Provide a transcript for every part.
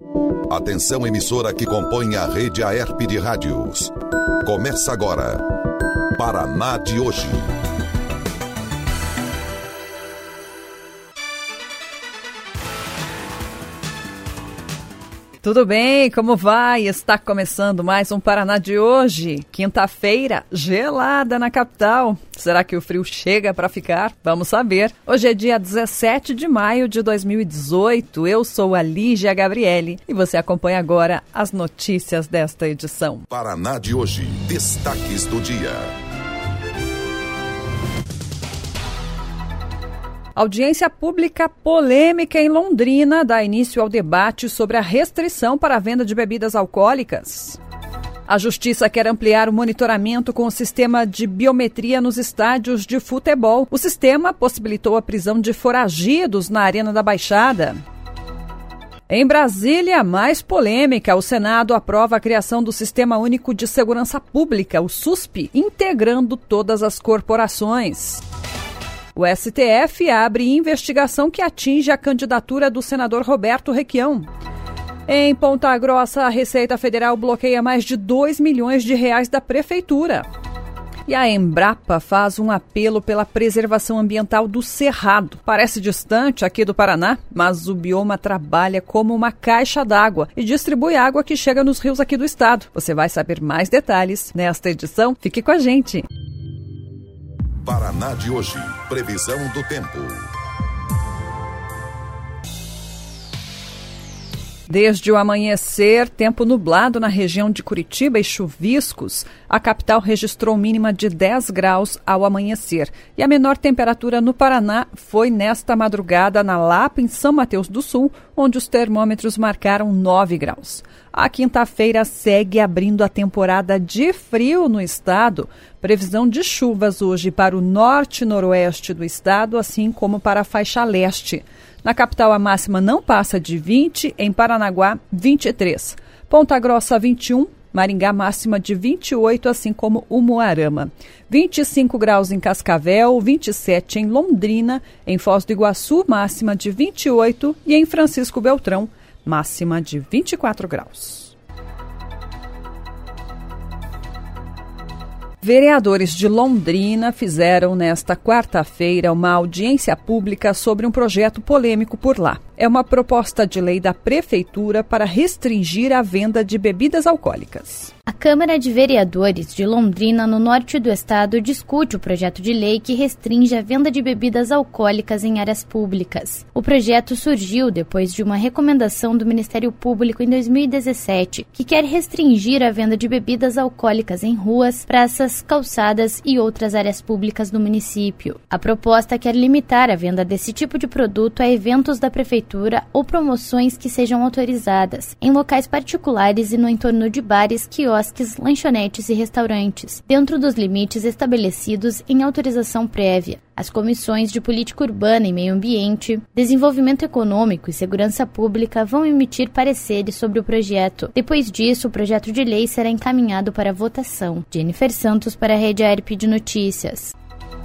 Atenção, emissora que compõe a rede AERP de rádios. Começa agora, Paraná de hoje. Tudo bem? Como vai? Está começando mais um Paraná de hoje. Quinta-feira, gelada na capital. Será que o frio chega para ficar? Vamos saber. Hoje é dia 17 de maio de 2018. Eu sou a Lígia Gabriele e você acompanha agora as notícias desta edição. Paraná de hoje. Destaques do dia. Audiência pública polêmica em Londrina dá início ao debate sobre a restrição para a venda de bebidas alcoólicas. A Justiça quer ampliar o monitoramento com o sistema de biometria nos estádios de futebol. O sistema possibilitou a prisão de foragidos na Arena da Baixada. Em Brasília, mais polêmica, o Senado aprova a criação do Sistema Único de Segurança Pública, o SUSP, integrando todas as corporações. O STF abre investigação que atinge a candidatura do senador Roberto Requião. Em Ponta Grossa, a Receita Federal bloqueia mais de 2 milhões de reais da Prefeitura. E a Embrapa faz um apelo pela preservação ambiental do Cerrado. Parece distante aqui do Paraná, mas o bioma trabalha como uma caixa d'água e distribui água que chega nos rios aqui do estado. Você vai saber mais detalhes nesta edição. Fique com a gente. Paraná de hoje. Previsão do tempo. Desde o amanhecer, tempo nublado na região de Curitiba e chuviscos. A capital registrou mínima de 10 graus ao amanhecer. E a menor temperatura no Paraná foi nesta madrugada na Lapa, em São Mateus do Sul, onde os termômetros marcaram 9 graus. A quinta-feira segue abrindo a temporada de frio no estado. Previsão de chuvas hoje para o norte e noroeste do estado, assim como para a faixa leste. Na capital, a máxima não passa de 20, em Paranaguá, 23. Ponta Grossa, 21, Maringá, máxima de 28, assim como Umuarama. 25 graus em Cascavel, 27 em Londrina, em Foz do Iguaçu, máxima de 28 e em Francisco Beltrão, máxima de 24 graus. Vereadores de Londrina fizeram nesta quarta-feira uma audiência pública sobre um projeto polêmico por lá. É uma proposta de lei da Prefeitura para restringir a venda de bebidas alcoólicas. A Câmara de Vereadores de Londrina, no norte do estado, discute o projeto de lei que restringe a venda de bebidas alcoólicas em áreas públicas. O projeto surgiu depois de uma recomendação do Ministério Público em 2017, que quer restringir a venda de bebidas alcoólicas em ruas, praças, calçadas e outras áreas públicas do município. A proposta quer limitar a venda desse tipo de produto a eventos da Prefeitura ou promoções que sejam autorizadas, em locais particulares e no entorno de bares, quiosques, lanchonetes e restaurantes, dentro dos limites estabelecidos em autorização prévia. As comissões de Política Urbana e Meio Ambiente, Desenvolvimento Econômico e Segurança Pública vão emitir pareceres sobre o projeto. Depois disso, o projeto de lei será encaminhado para votação. Jennifer Santos para a Rede AERP de Notícias.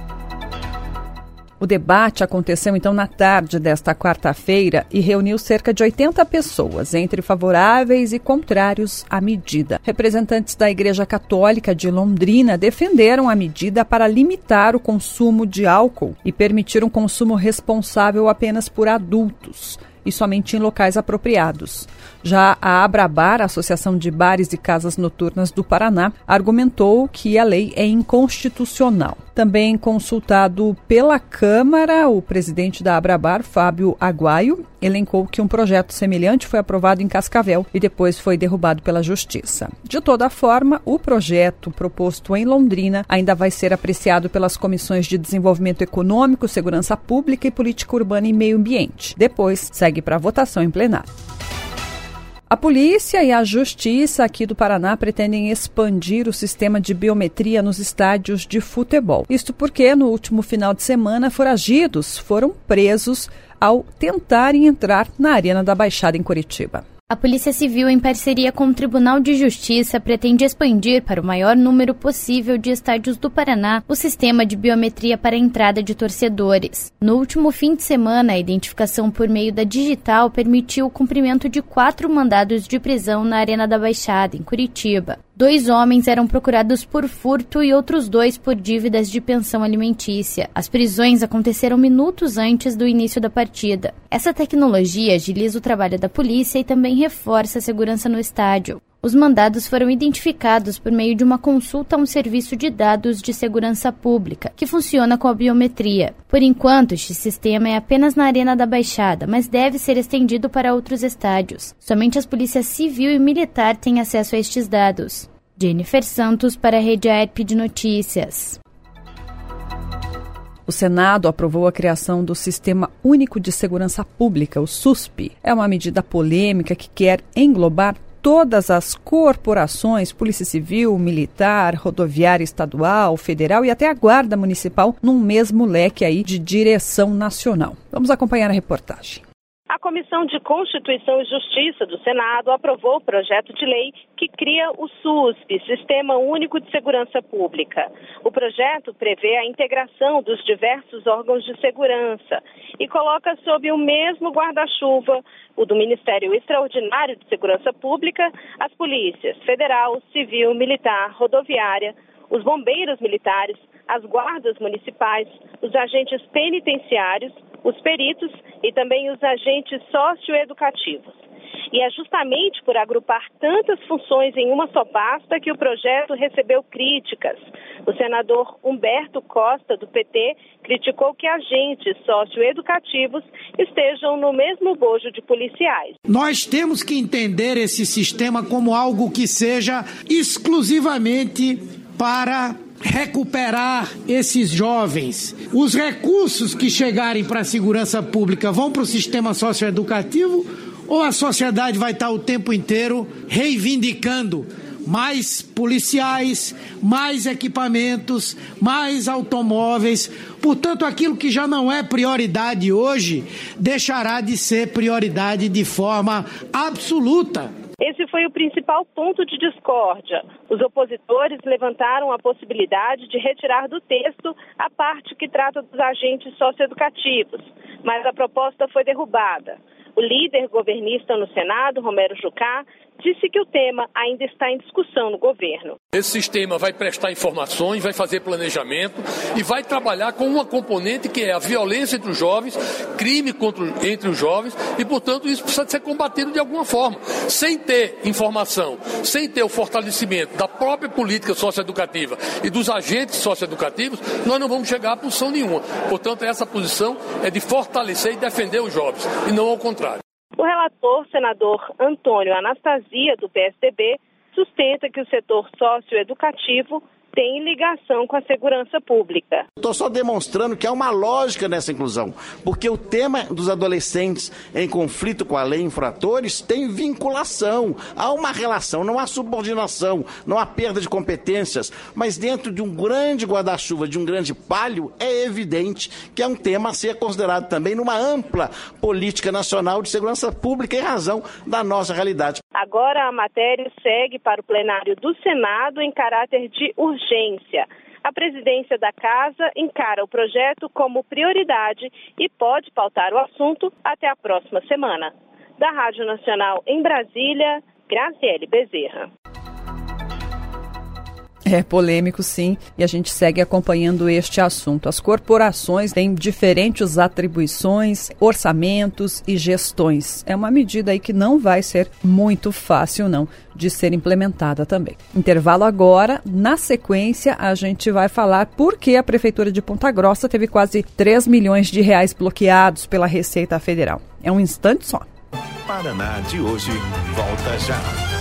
O debate aconteceu então na tarde desta quarta-feira e reuniu cerca de 80 pessoas, entre favoráveis e contrários à medida. Representantes da Igreja Católica de Londrina defenderam a medida para limitar o consumo de álcool e permitir um consumo responsável apenas por adultos e somente em locais apropriados. Já a Abrabar, a Associação de Bares e Casas Noturnas do Paraná, argumentou que a lei é inconstitucional. Também consultado pela Câmara, o presidente da Abrabar, Fábio Aguaio, elencou que um projeto semelhante foi aprovado em Cascavel e depois foi derrubado pela Justiça. De toda forma, o projeto proposto em Londrina ainda vai ser apreciado pelas comissões de Desenvolvimento Econômico, Segurança Pública e Política Urbana e Meio Ambiente. Depois, segue para votação em plenário. A polícia e a justiça aqui do Paraná pretendem expandir o sistema de biometria nos estádios de futebol. Isto porque, no último final de semana, foragidos foram presos ao tentarem entrar na Arena da Baixada em Curitiba. A Polícia Civil, em parceria com o Tribunal de Justiça, pretende expandir para o maior número possível de estádios do Paraná o sistema de biometria para a entrada de torcedores. No último fim de semana, a identificação por meio da digital permitiu o cumprimento de 4 mandados de prisão na Arena da Baixada, em Curitiba. 2 homens eram procurados por furto e outros 2 por dívidas de pensão alimentícia. As prisões aconteceram minutos antes do início da partida. Essa tecnologia agiliza o trabalho da polícia e também reforça a segurança no estádio. Os mandados foram identificados por meio de uma consulta a um serviço de dados de segurança pública, que funciona com a biometria. Por enquanto, este sistema é apenas na Arena da Baixada, mas deve ser estendido para outros estádios. Somente as polícias civil e militar têm acesso a estes dados. Jennifer Santos para a Rede AERP de Notícias. O Senado aprovou a criação do Sistema Único de Segurança Pública, o SUSP. É uma medida polêmica que quer englobar todas as corporações, Polícia Civil, Militar, Rodoviária Estadual, Federal e até a Guarda Municipal num mesmo leque aí de direção nacional. Vamos acompanhar a reportagem. A Comissão de Constituição e Justiça do Senado aprovou o projeto de lei que cria o SUSP, Sistema Único de Segurança Pública. O projeto prevê a integração dos diversos órgãos de segurança e coloca sob o mesmo guarda-chuva o do Ministério Extraordinário de Segurança Pública, as polícias federal, civil, militar, rodoviária, os bombeiros militares, as guardas municipais, os agentes penitenciários, os peritos e também os agentes socioeducativos. E é justamente por agrupar tantas funções em uma só pasta que o projeto recebeu críticas. O senador Humberto Costa, do PT, criticou que agentes socioeducativos estejam no mesmo bojo de policiais. Nós temos que entender esse sistema como algo que seja exclusivamente para recuperar esses jovens. Os recursos que chegarem para a segurança pública vão para o sistema socioeducativo ou a sociedade vai estar o tempo inteiro reivindicando mais policiais, mais equipamentos, mais automóveis. Portanto, aquilo que já não é prioridade hoje deixará de ser prioridade de forma absoluta. Esse foi o principal ponto de discórdia. Os opositores levantaram a possibilidade de retirar do texto a parte que trata dos agentes socioeducativos, mas a proposta foi derrubada. O líder governista no Senado, Romero Jucá, disse que o tema ainda está em discussão no governo. Esse sistema vai prestar informações, vai fazer planejamento e vai trabalhar com uma componente que é a violência entre os jovens, crime entre os jovens e, portanto, isso precisa ser combatido de alguma forma. Sem ter informação, sem ter o fortalecimento da própria política socioeducativa e dos agentes socioeducativos, nós não vamos chegar a posição nenhuma. Portanto, essa posição é de fortalecer e defender os jovens e não ao contrário. O relator, senador Antônio Anastasia, do PSDB, sustenta que o setor socioeducativo tem ligação com a segurança pública. Estou só demonstrando que há uma lógica nessa inclusão, porque o tema dos adolescentes em conflito com a lei infratores tem vinculação, há uma relação, não há subordinação, não há perda de competências, mas dentro de um grande guarda-chuva, de um grande palio, é evidente que é um tema a ser considerado também numa ampla política nacional de segurança pública em razão da nossa realidade. Agora a matéria segue para o plenário do Senado em caráter de urgência. A presidência da Casa encara o projeto como prioridade e pode pautar o assunto até a próxima semana. Da Rádio Nacional em Brasília, Graziele Bezerra. É polêmico, sim, e a gente segue acompanhando este assunto. As corporações têm diferentes atribuições, orçamentos e gestões. É uma medida aí que não vai ser muito fácil, não, de ser implementada também. Intervalo agora. Na sequência, a gente vai falar por que a Prefeitura de Ponta Grossa teve quase 3 milhões de reais bloqueados pela Receita Federal. É um instante só. Paraná de hoje volta já.